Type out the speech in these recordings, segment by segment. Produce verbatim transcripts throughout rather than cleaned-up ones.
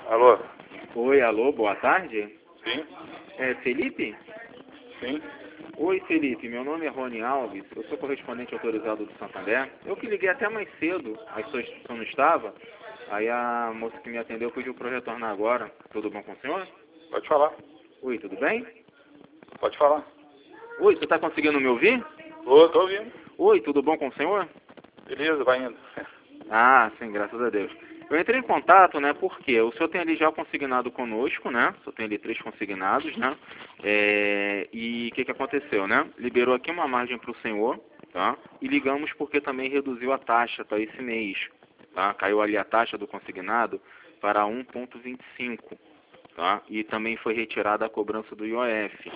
Alô? Oi, alô, boa tarde. Sim? É Felipe? Sim? Oi, Felipe, meu nome é Rony Alves, eu sou correspondente autorizado do Santander. Eu que liguei até mais cedo, aí sua instituição não estava, aí a moça que me atendeu pediu para eu retornar agora. Tudo bom com o senhor? Pode falar. Oi, tudo bem? Pode falar. Oi, você está conseguindo me ouvir? Ô, tô ouvindo. Oi, tudo bom com o senhor? Beleza, vai indo. Ah, sim, graças a Deus. Eu entrei em contato, né, porque o senhor tem ali já o consignado conosco, né, o senhor tem ali três consignados, né, é, e o que que aconteceu, né, liberou aqui uma margem para o senhor, tá, e ligamos porque também reduziu a taxa para esse mês, tá, caiu ali a taxa do consignado para um ponto vinte e cinco, tá, e também foi retirada a cobrança do I O F.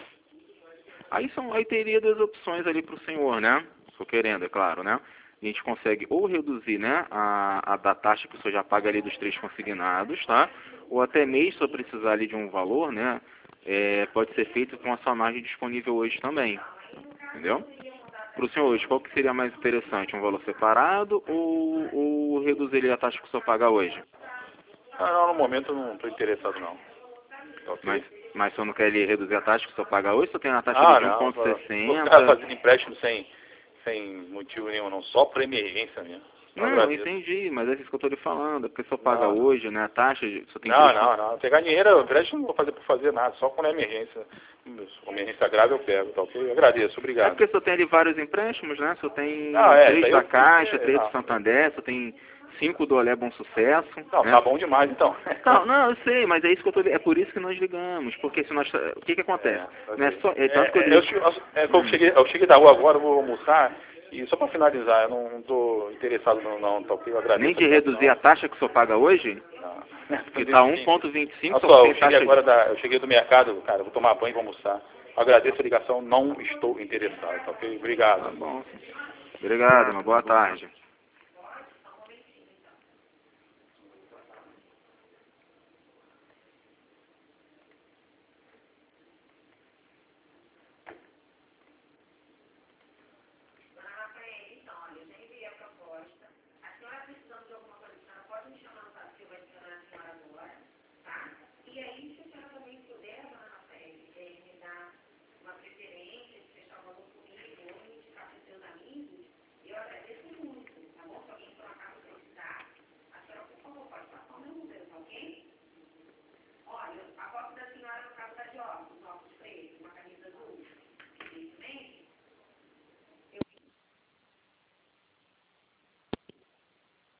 Aí, são, aí teria duas opções ali para o senhor, né, estou querendo, é claro, né, a gente consegue ou reduzir, né, a, a da taxa que o senhor já paga ali dos três consignados, tá? Ou até mesmo, se eu precisar ali de um valor, né, é, pode ser feito com a sua margem disponível hoje também, entendeu? Para o senhor hoje, qual que seria mais interessante, um valor separado ou, ou reduzir a taxa que o senhor paga hoje? Ah, não, no momento eu não tô interessado não. Tá ok? Mas, mas o senhor não quer ali reduzir a taxa que o senhor paga hoje, o senhor tem uma taxa ah, ali de não, um ponto vou sessenta? ficar fazendo empréstimo sem, sem motivo nenhum, não. Só por emergência mesmo. Eu Não, eu agradeço. entendi, mas é isso que eu estou lhe falando, porque o senhor paga Não, não. hoje, né, a taxa, o senhor tem Não, três não, não. Pegar dinheiro, empréstimo não vou fazer por fazer nada, só quando é emergência. Se for emergência grave eu pego, tá ok? Eu agradeço, É obrigado. porque o senhor tem ali vários empréstimos, né? O senhor tem Não, é, isso três aí da eu fiz, Caixa, é, três do não. Santander, o senhor tem cinco do Olé Bom Sucesso. Não, Né? tá bom demais então. Não, não, eu sei, mas é isso que eu tô, é por isso que nós ligamos, porque se nós, o que que acontece? É, Não é ok. só, é É, tanto que eu é, ligo. eu, che- é, que eu, cheguei, eu cheguei da rua agora, eu vou almoçar, e só para finalizar, eu não estou interessado não, não, tá ok? Eu agradeço. Nem a de ligação. reduzir a taxa que o senhor paga hoje, Não. que está um ponto vinte e cinco, Olha só que só, tem eu cheguei taxa agora de... da, eu cheguei do mercado, cara, eu vou tomar banho e vou almoçar. Eu agradeço a ligação, não estou interessado, tá ok? Obrigado. Tá bom. Obrigado, uma boa tarde.